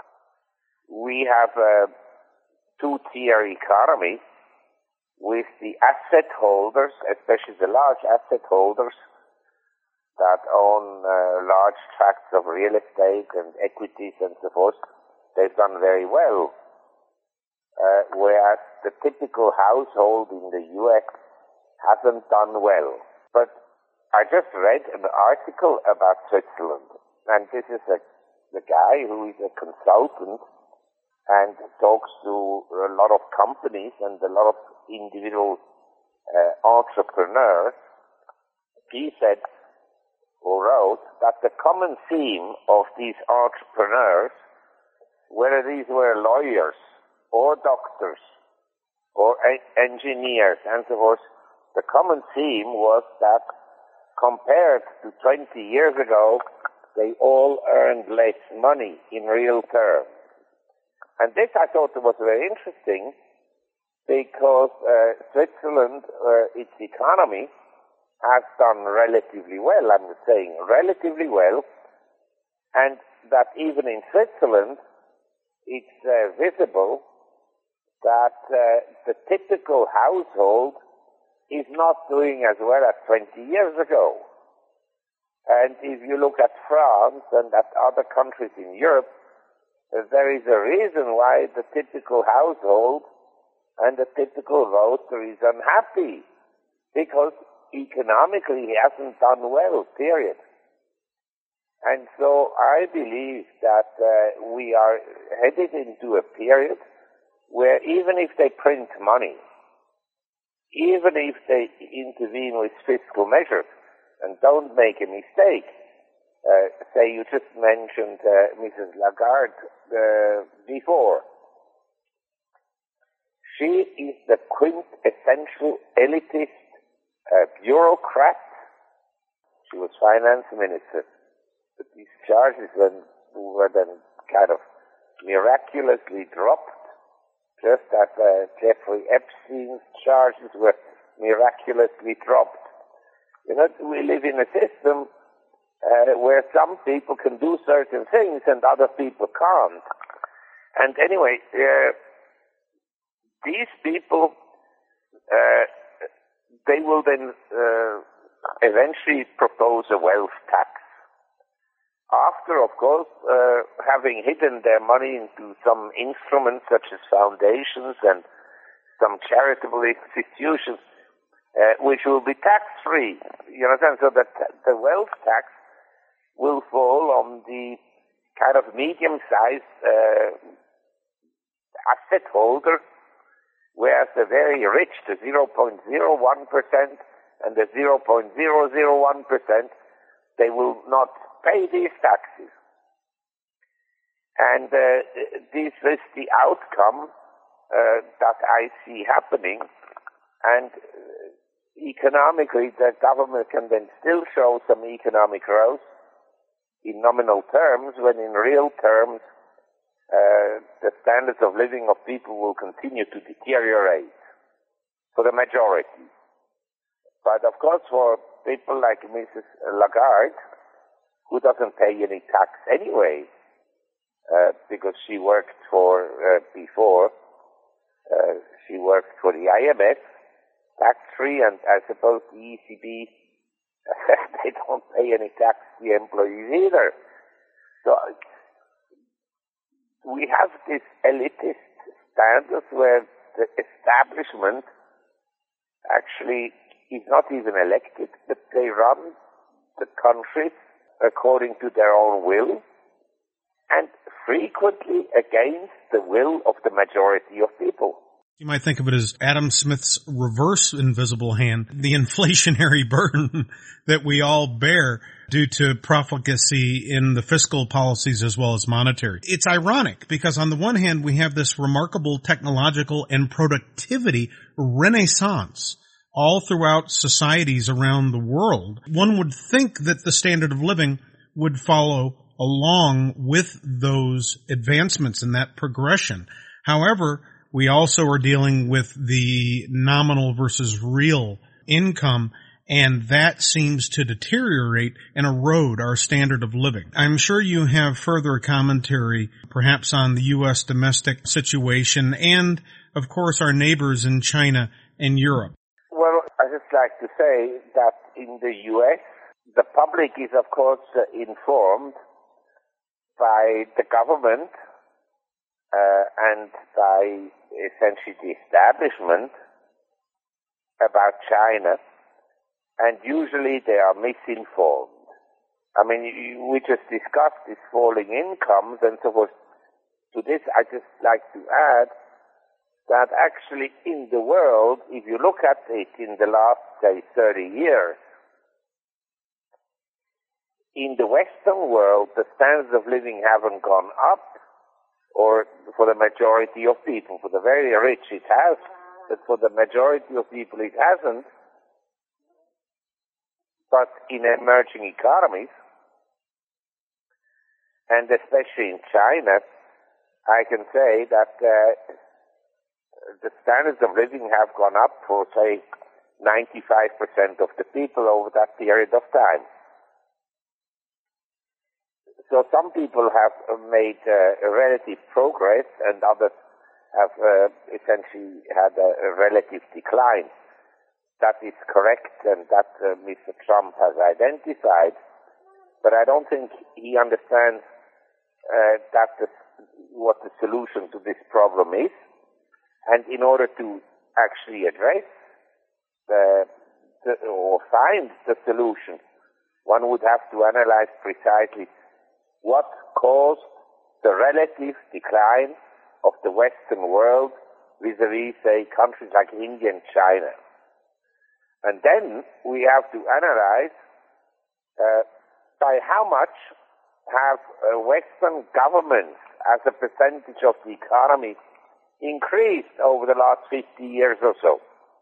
Speaker 6: we have a two-tier economy with the asset holders, especially the large asset holders that own uh, large tracts of real estate and equities and so forth. They've done very well, uh, whereas the typical household in the U S hasn't done well. But I just read an article about Switzerland, and this is a, the guy who is a consultant and talks to a lot of companies and a lot of individual uh, entrepreneurs. He said or wrote that the common theme of these entrepreneurs, whether these were lawyers or doctors or a- engineers and so forth, the common theme was that compared to twenty years ago, they all earned less money in real terms. And this I thought was very interesting because uh, Switzerland, uh, its economy, has done relatively well. I'm saying relatively well. And that even in Switzerland, it's uh, visible that uh, the typical household is not doing as well as twenty years ago. And if you look at France and at other countries in Europe, uh, there is a reason why the typical household and the typical voter is unhappy, because economically he hasn't done well, period. And so I believe that uh, we are headed into a period where even if they print money, even if they intervene with fiscal measures, and don't make a mistake, uh, say you just mentioned uh, Missus Lagarde uh, before. She is the quintessential elitist uh, bureaucrat. She was finance minister. But these charges were, were then kind of miraculously dropped, just as uh, Jeffrey Epstein's charges were miraculously dropped. You know, we live in a system uh, where some people can do certain things and other people can't. And anyway, uh, these people, uh, they will then uh, eventually propose a wealth tax. After, of course, uh, having hidden their money into some instruments such as foundations and some charitable institutions, uh, which will be tax-free. You understand? So that the wealth tax will fall on the kind of medium-sized uh, asset holder, whereas the very rich, the zero point zero one percent and the zero point zero zero one percent, they will not pay these taxes. And uh, this is the outcome uh, that I see happening. And uh, economically, the government can then still show some economic growth in nominal terms, when in real terms, uh, the standards of living of people will continue to deteriorate for the majority. But of course, for people like Missus Lagarde, who doesn't pay any tax anyway, uh, because she worked for, uh, before, uh, she worked for the I M F, tax-free, and I suppose the E C B, they don't pay any tax to the employees either. So we have this elitist standards where the establishment actually is not even elected, but they run the country according to their own will and frequently against the will of the majority of people.
Speaker 3: You might think of it as Adam Smith's reverse invisible hand, the inflationary burden that we all bear due to profligacy in the fiscal policies as well as monetary. It's ironic because on the one hand, we have this remarkable technological and productivity renaissance all throughout societies around the world. One would think that the standard of living would follow along with those advancements and that progression. However, we also are dealing with the nominal versus real income, and that seems to deteriorate and erode our standard of living. I'm sure you have further commentary, perhaps on the U S domestic situation and, of course, our neighbors in China and Europe.
Speaker 6: Well, I just like to say that in the U S, the public is, of course, uh, informed by the government uh, and by essentially the establishment about China, and usually they are misinformed. I mean, we just discussed these falling incomes and so forth. To this, I just like to add that actually in the world, if you look at it in the last, say, thirty years, in the Western world, the standards of living haven't gone up, or for the majority of people. For the very rich it has, but for the majority of people it hasn't. But in emerging economies, and especially in China, I can say that uh, the standards of living have gone up for, say, ninety-five percent of the people over that period of time. So some people have made uh, a relative progress and others have uh, essentially had a, a relative decline. That is correct, and that uh, Mister Trump has identified. But I don't think he understands uh, that the, what the solution to this problem is. And in order to actually address the, the, or find the solution, one would have to analyze precisely what caused the relative decline of the Western world vis-à-vis, say, countries like India and China. And then we have to analyze uh, by how much have uh, Western governments as a percentage of the economy increased over the last fifty years or so.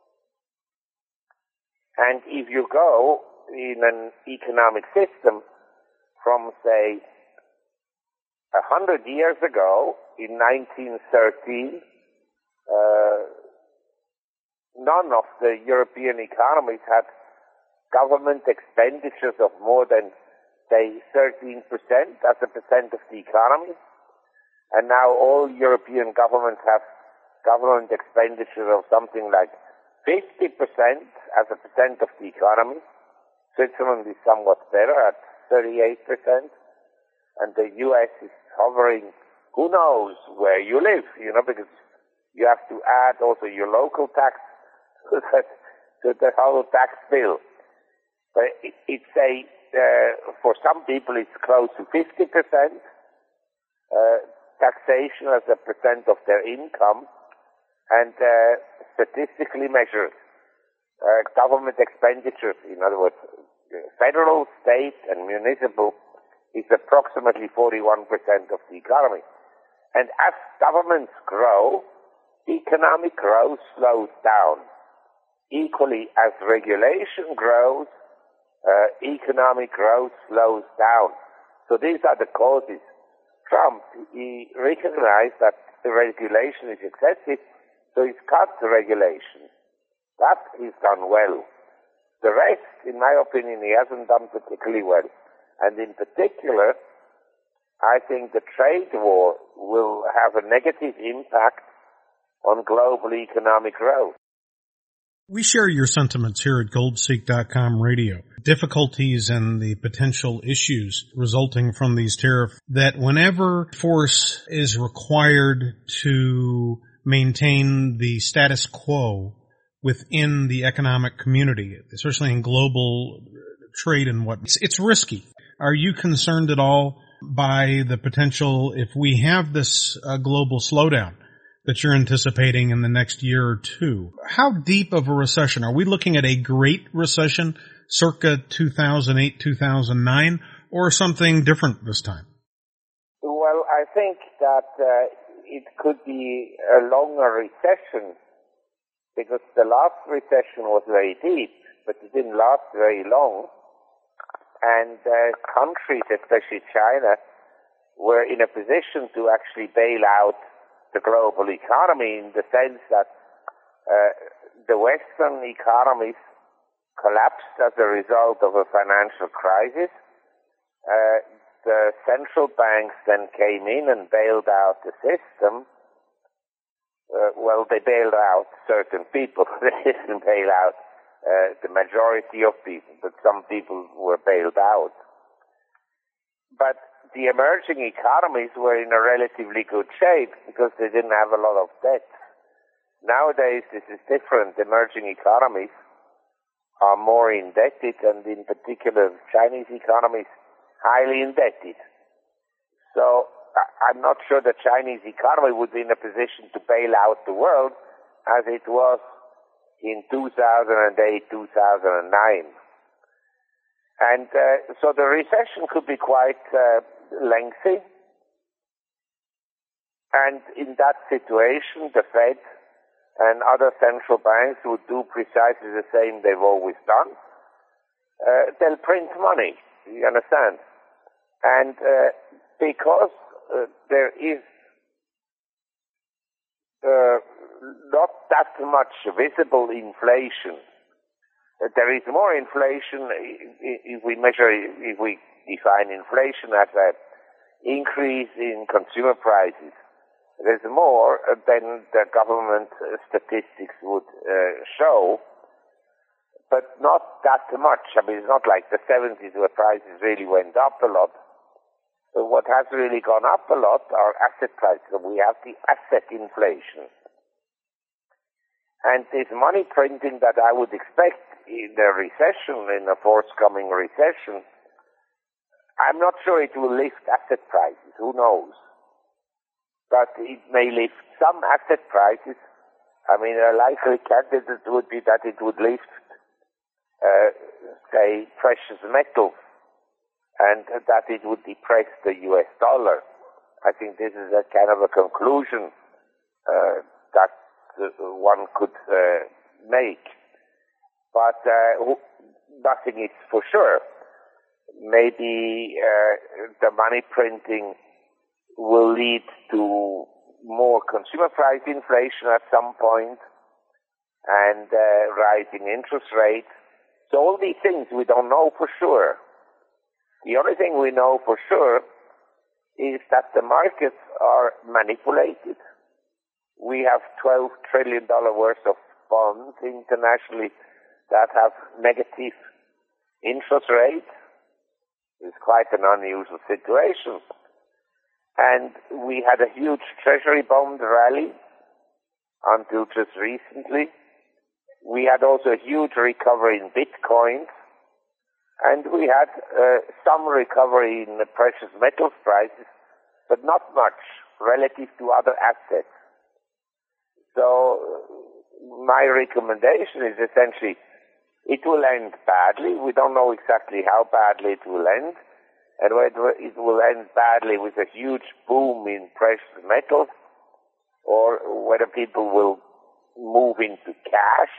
Speaker 6: And if you go in an economic system from, say, a hundred years ago, in nineteen thirteen, uh, none of the European economies had government expenditures of more than, say, thirteen percent as a percent of the economy. And now all European governments have government expenditures of something like fifty percent as a percent of the economy. Switzerland is somewhat better at thirty-eight percent. And the U S is hovering, who knows where you live, you know, because you have to add also your local tax to the, to the whole tax bill. But it, it's a, uh, for some people it's close to fifty percent uh, taxation as a percent of their income, and uh, statistically measured uh, government expenditures, in other words, federal, state, and municipal, is approximately forty-one percent of the economy. And as governments grow, economic growth slows down. Equally, as regulation grows, uh, economic growth slows down. So these are the causes. Trump, he recognized that the regulation is excessive, so he's cut the regulation. That he's done well. The rest, in my opinion, he hasn't done particularly well. And in particular, I think the trade war will have a negative impact on global economic growth.
Speaker 3: We share your sentiments here at gold seek dot com radio. Difficulties and the potential issues resulting from these tariffs, that whenever force is required to maintain the status quo within the economic community, especially in global trade and what, it's, it's risky. Are you concerned at all by the potential, if we have this uh, global slowdown that you're anticipating in the next year or two? How deep of a recession? Are we looking at a great recession circa two thousand eight, two thousand nine, or something different this time?
Speaker 6: Well, I think that uh, it could be a longer recession, because the last recession was very deep, but it didn't last very long. And uh, countries, especially China, were in a position to actually bail out the global economy, in the sense that uh, the Western economies collapsed as a result of a financial crisis. Uh, the central banks then came in and bailed out the system. Uh, well, they bailed out certain people. They didn't bail out uh, the majority of people, but some people were bailed out. But the emerging economies were in a relatively good shape because they didn't have a lot of debt. Nowadays, this is different. Emerging economies are more indebted, and in particular, Chinese economies highly indebted. So I'm not sure the Chinese economy would be in a position to bail out the world as it was in two thousand eight, two thousand nine. And uh, so the recession could be quite uh, lengthy. And in that situation, the Fed and other central banks would do precisely the same they've always done. Uh, they'll print money, you understand? And uh, because uh, there is uh, not that much visible inflation, uh, there is more inflation if we measure, if we define inflation as an increase in consumer prices. There's more than the government statistics would uh, show, but not that much. I mean, it's not like the seventies where prices really went up a lot. So what has really gone up a lot are asset prices. So we have the asset inflation. And this money printing that I would expect in a recession, in a forthcoming recession, I'm not sure it will lift asset prices. Who knows? But it may lift some asset prices. I mean, a likely candidate would be that it would lift, uh, say, precious metals, and that it would depress the U S dollar. I think this is a kind of a conclusion uh, that uh, one could uh, make. But uh, nothing is for sure. Maybe uh, the money printing will lead to more consumer price inflation at some point, and uh, rising interest rates. So all these things we don't know for sure. The only thing we know for sure is that the markets are manipulated. We have twelve trillion dollars worth of bonds internationally that have negative interest rates. It's quite an unusual situation. And we had a huge treasury bond rally until just recently. We had also a huge recovery in bitcoins. And we had uh, some recovery in the precious metals prices, but not much relative to other assets. So my recommendation is essentially it will end badly. We don't know exactly how badly it will end. And whether it will end badly with a huge boom in precious metals, or whether people will move into cash,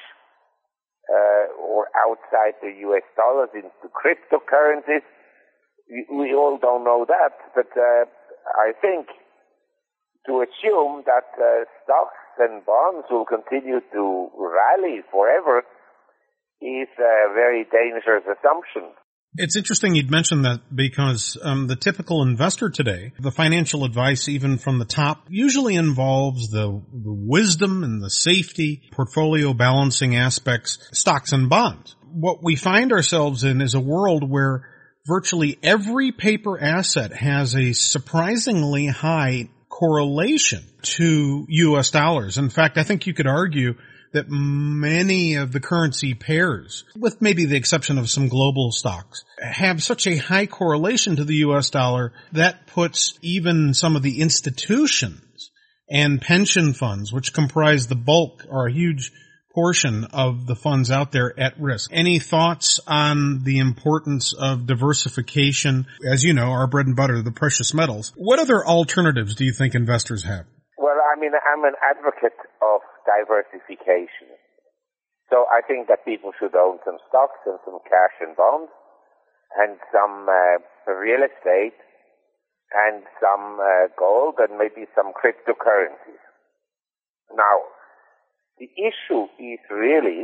Speaker 6: uh, or outside the U S dollars into cryptocurrencies, we, we all don't know that. But uh, I think to assume that uh, stocks and bonds will continue to rally forever is a very dangerous assumption.
Speaker 3: It's interesting you'd mention that because um, the typical investor today, the financial advice even from the top, usually involves the, the wisdom and the safety, portfolio balancing aspects, stocks and bonds. What we find ourselves in is a world where virtually every paper asset has a surprisingly high correlation to U S dollars. In fact, I think you could argue that many of the currency pairs, with maybe the exception of some global stocks, have such a high correlation to the U S dollar that puts even some of the institutions and pension funds, which comprise the bulk or a huge portion of the funds out there, at risk. Any thoughts on the importance of diversification? As you know, our bread and butter, the precious metals. What other alternatives do you think investors have?
Speaker 6: Well, I mean, I'm an advocate of diversification. So I think that people should own some stocks and some cash and bonds and some uh, real estate and some uh, gold and maybe some cryptocurrencies. Now, the issue is really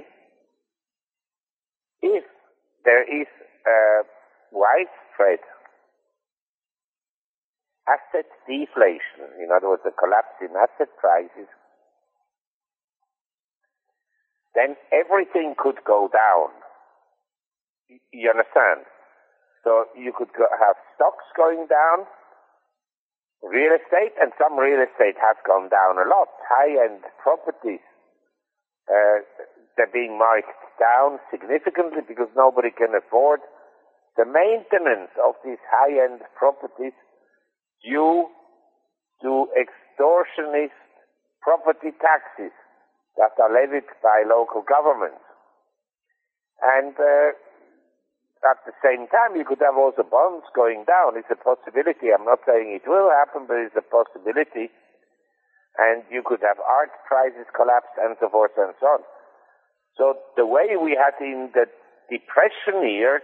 Speaker 6: if there is a widespread asset deflation, in other words, a collapse in asset prices, then everything could go down. You understand? So you could go, have stocks going down, real estate, and some real estate has gone down a lot. High-end properties, uh, they're being marked down significantly because nobody can afford the maintenance of these high-end properties due to extortionist property taxes that are levied by local governments. And uh, at the same time, you could have also bonds going down. It's a possibility. I'm not saying it will happen, but it's a possibility. And you could have art prices collapse and so forth and so on. So the way we had in the Depression years,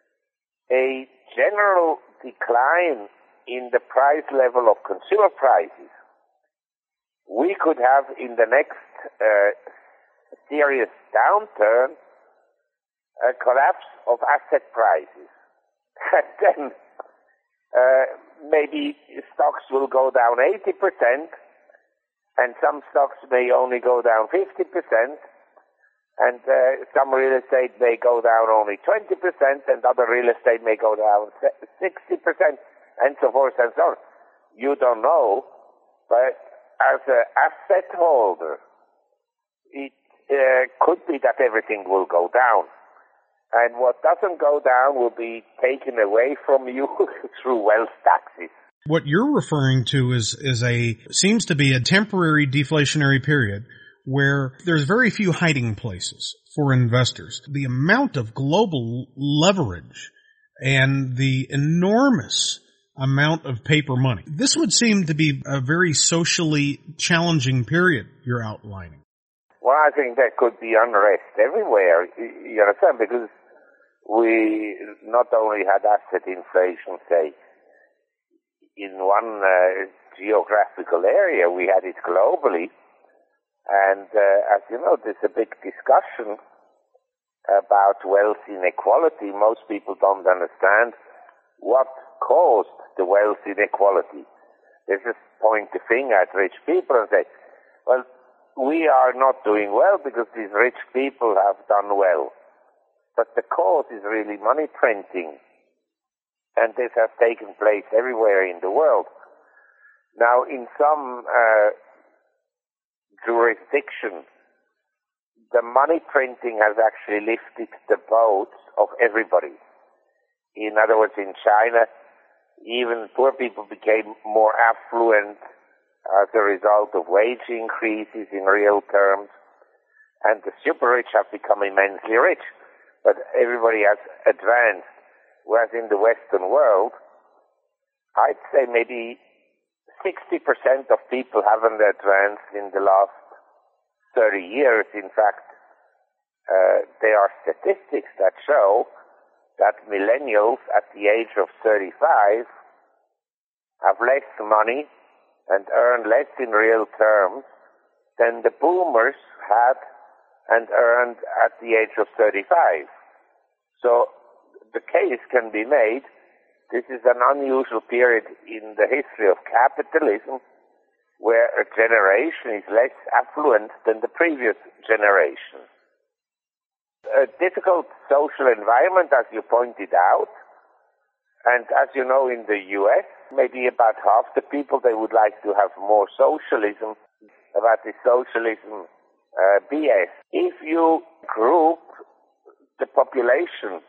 Speaker 6: a general decline in the price level of consumer prices, we could have in the next uh, serious downturn a collapse of asset prices. And then uh, maybe stocks will go down eighty percent, and some stocks may only go down fifty percent, and uh, some real estate may go down only twenty percent, and other real estate may go down sixty percent, and so forth and so on. You don't know, but as an asset holder, it uh, could be that everything will go down. And what doesn't go down will be taken away from you through wealth taxes.
Speaker 3: What you're referring to is, is a, seems to be a temporary deflationary period where there's very few hiding places for investors. The amount of global leverage and the enormous amount of paper money. This would seem to be a very socially challenging period you're outlining.
Speaker 6: Well, I think there could be unrest everywhere, you understand, because we not only had asset inflation, say, in one uh, geographical area, we had it globally. And uh, as you know, there's a big discussion about wealth inequality. Most people don't understand what caused the wealth inequality. They just point the finger at rich people and say, well, we are not doing well because these rich people have done well. But the cause is really money printing. And this has taken place everywhere in the world. Now, in some uh, jurisdictions, the money printing has actually lifted the boats of everybody. In other words, in China, even poor people became more affluent as a result of wage increases in real terms, and the super rich have become immensely rich. But everybody has advanced, whereas in the Western world, I'd say maybe sixty percent of people haven't advanced in the last thirty years. In fact, uh, there are statistics that show that millennials at the age of thirty-five have less money and earn less in real terms than the boomers had and earned at the age of thirty-five. So the case can be made, this is an unusual period in the history of capitalism where a generation is less affluent than the previous generation. A difficult social environment, as you pointed out, and as you know, in the U S, maybe about half the people, they would like to have more socialism, about the socialism uh, B S. If you group the population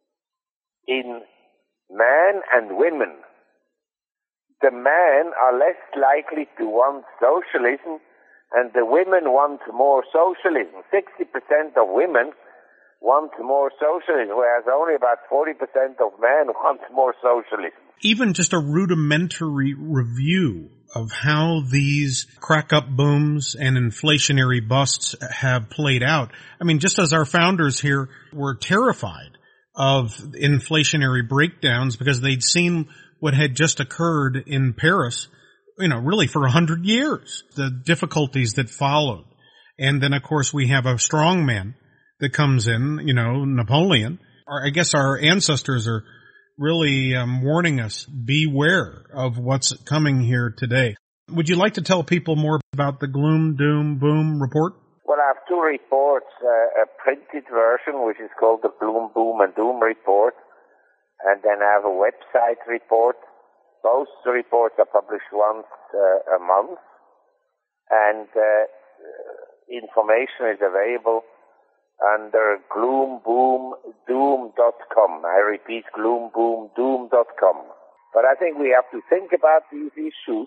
Speaker 6: in men and women, the men are less likely to want socialism and the women want more socialism. sixty percent of women want more socialism, whereas only about forty percent of men want more socialism.
Speaker 3: Even just a rudimentary review of how these crack-up booms and inflationary busts have played out. I mean, just as our founders here were terrified of inflationary breakdowns because they'd seen what had just occurred in Paris, you know, really for a hundred years, the difficulties that followed. And then, of course, we have a strong man that comes in, you know, Napoleon. Or I guess our ancestors are really um, warning us, beware of what's coming here today. Would you like to tell people more about the Gloom, Doom, Boom report?
Speaker 6: Well, I have two reports, uh, a printed version, which is called the Gloom, Boom, and Doom report, and then I have a website report. Both the reports are published once uh, a month, and uh, information is available under gloom boom doom dot com. I repeat, gloom boom doom dot com. But I think we have to think about these issues,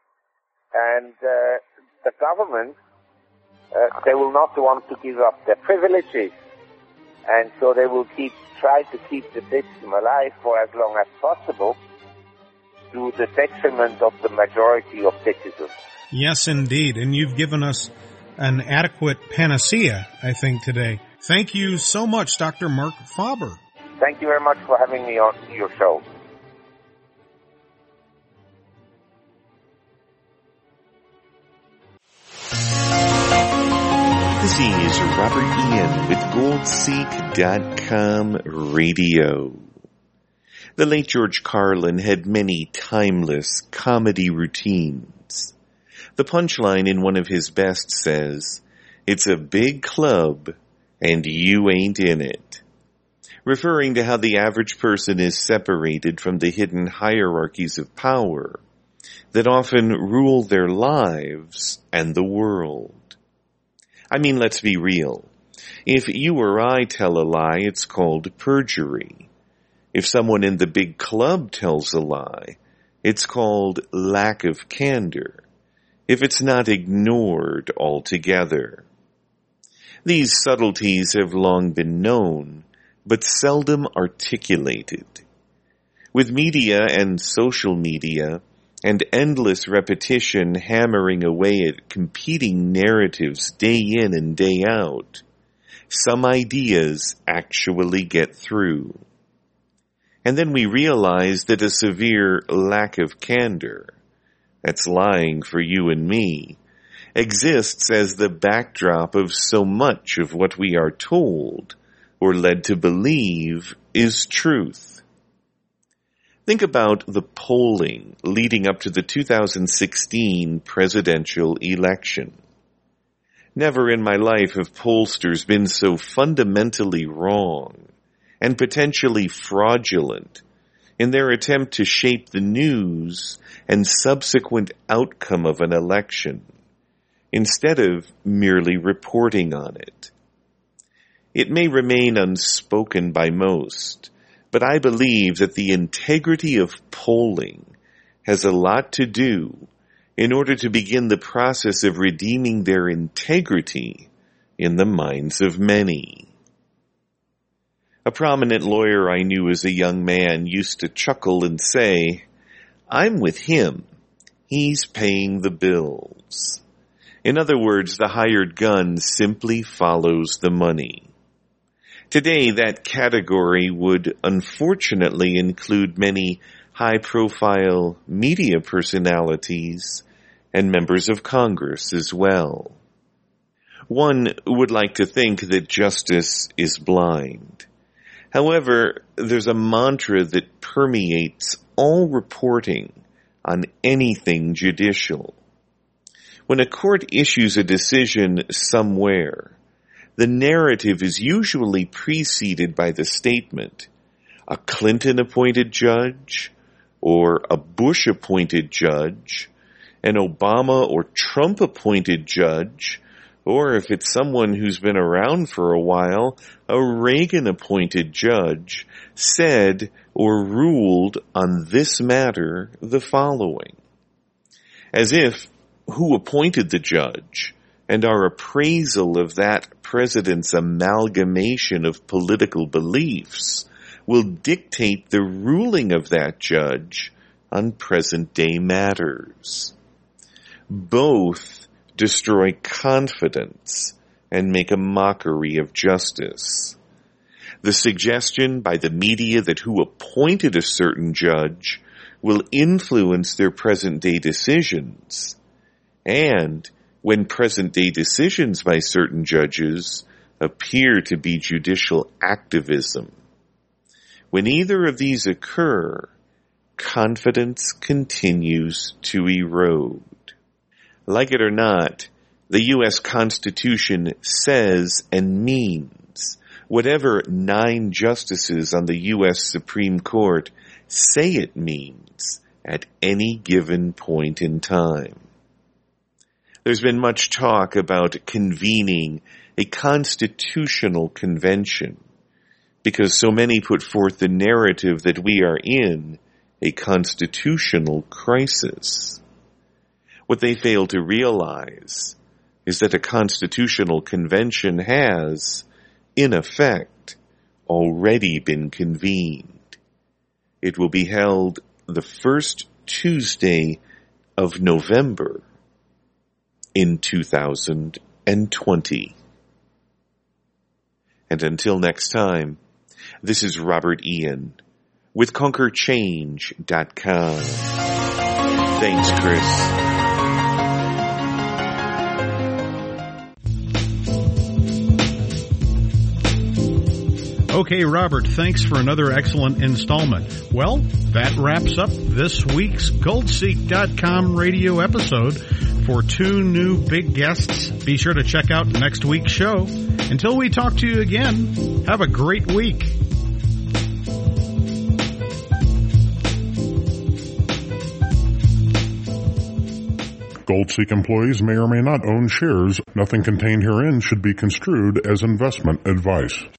Speaker 6: and uh, the government, uh, they will not want to give up their privileges, and so they will keep try to keep the system alive for as long as possible to the detriment of the majority of citizens.
Speaker 3: Yes, indeed. And you've given us an adequate panacea, I think, today. Thank you so much, Doctor Mark Faber.
Speaker 6: Thank you very much for having me on your show.
Speaker 7: This is Robert Ian with gold seek dot com Radio. The late George Carlin had many timeless comedy routines. The punchline in one of his best says, "It's a big club, and you ain't in it," referring to how the average person is separated from the hidden hierarchies of power that often rule their lives and the world. I mean, let's be real. If you or I tell a lie, it's called perjury. If someone in the big club tells a lie, it's called lack of candor, if it's not ignored altogether. These subtleties have long been known, but seldom articulated. With media and social media, and endless repetition hammering away at competing narratives day in and day out, some ideas actually get through. And then we realize that a severe lack of candor, that's lying for you and me, exists as the backdrop of so much of what we are told or led to believe is truth. Think about the polling leading up to the two thousand sixteen presidential election. Never in my life have pollsters been so fundamentally wrong and potentially fraudulent in their attempt to shape the news and subsequent outcome of an election, instead of merely reporting on it. It may remain unspoken by most, but I believe that the integrity of polling has a lot to do in order to begin the process of redeeming their integrity in the minds of many. A prominent lawyer I knew as a young man used to chuckle and say, "I'm with him. He's paying the bills." In other words, the hired gun simply follows the money. Today, that category would unfortunately include many high-profile media personalities and members of Congress as well. One would like to think that justice is blind, However, there's a mantra that permeates all reporting on anything judicial. When a court issues a decision somewhere, the narrative is usually preceded by the statement, a Clinton-appointed judge, or a Bush-appointed judge, an Obama or Trump-appointed judge, or if it's someone who's been around for a while, a Reagan-appointed judge, said or ruled on this matter the following. As if who appointed the judge and our appraisal of that president's amalgamation of political beliefs will dictate the ruling of that judge on present-day matters. Both destroy confidence and make a mockery of justice. The suggestion by the media that who appointed a certain judge will influence their present-day decisions, and when present-day decisions by certain judges appear to be judicial activism. When either of these occur, confidence continues to erode. Like it or not, the U S Constitution says and means whatever nine justices on the U S Supreme Court say it means at any given point in time. There's been much talk about convening a constitutional convention because so many put forth the narrative that we are in a constitutional crisis. What they fail to realize is that a constitutional convention has, in effect, already been convened. It will be held the first Tuesday of November in two thousand twenty. And until next time, this is Robert Ian with Conquer Change dot com. Thanks, Chris.
Speaker 1: Okay, Robert, thanks for another excellent installment. Well, that wraps up this week's Gold Seek dot com radio episode. For two new big guests, be sure to check out next week's show. Until we talk to you again, have a great week.
Speaker 5: GoldSeek employees may or may not own shares. Nothing contained herein should be construed as investment advice.